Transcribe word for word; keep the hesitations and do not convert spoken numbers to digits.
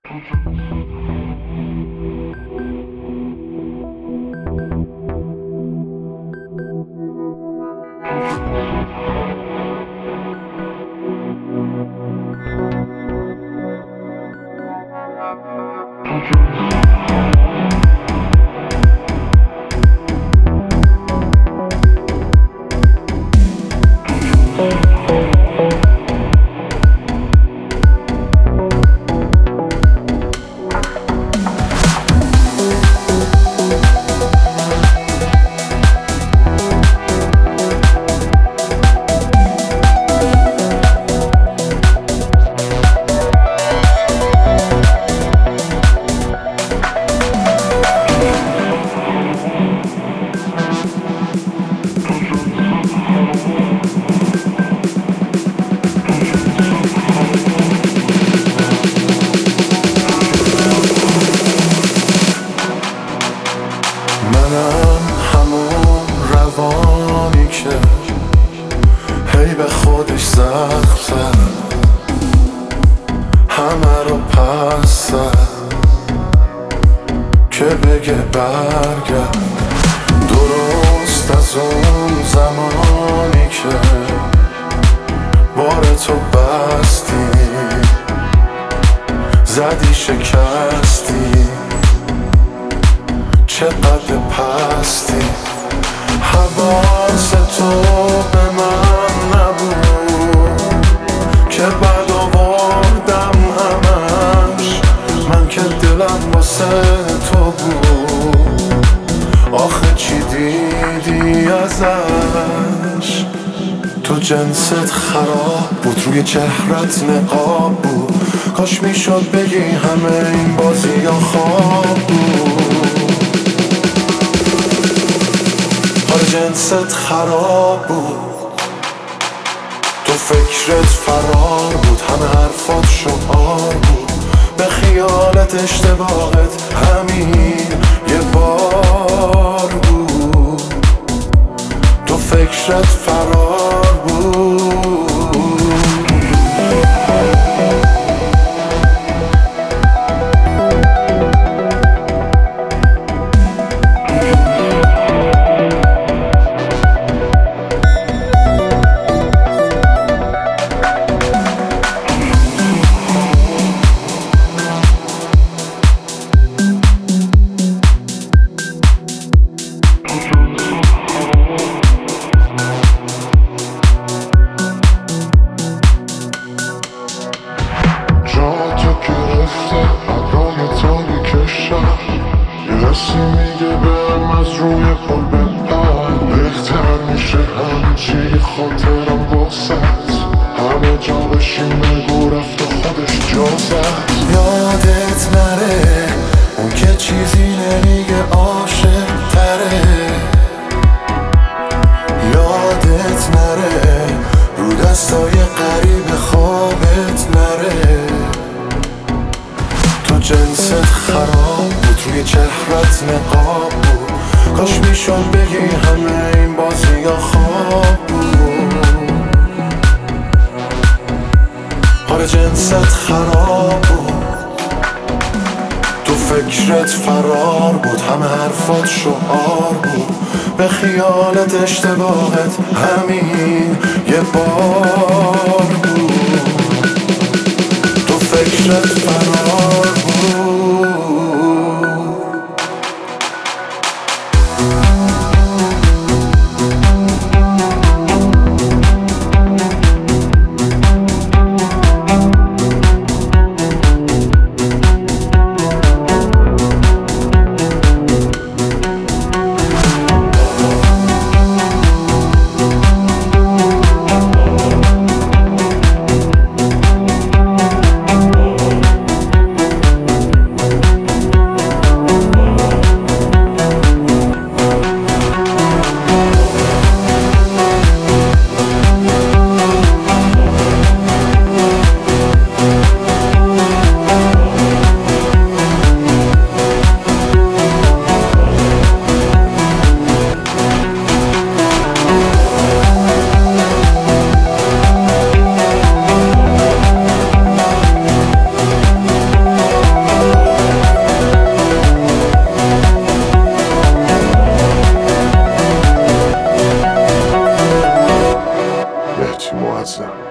منم همون روانی که هی به خودش زخم زد، همه رو پس زد که بگه برگرد. درست از اون زمانی که بار تو بستی، زدی شکستی، چقدر پستی. حواس تو به من نبود که بعد آوردم همش، من که دلم واسه تو بود. آخه چی دیدی ازش؟ تو جنست خراب بود، روی چهرت نقاب بود. کاش میشد بگی همه این بازی ها خواب بود. آره جنست خراب بود، تو فکرت فرار بود، همه حرفات شعار بود. به خیالت اشتباهت همین یه بار بود، تو فکرت فرار بود. کسی میگه برم از روی پل بپر، بهتر میشه همچی خاطرم واسد. همه جا بشین بگو رفت و خودش جا زد. یادت نره اون که چیزی نمیگه عاشق تره. یادت نره رو دستای قریب خوابت نره. تو جنست خراب بود، روی چهرت نقاب بود. کاش میشد بگی همه این بازی ها خواب بود. آره جنست خراب بود، تو فکرت فرار بود، همه حرفات شعار بود. به خیالت اشتباهت همین یه بار بود، تو فکرت فرار بود. معظم.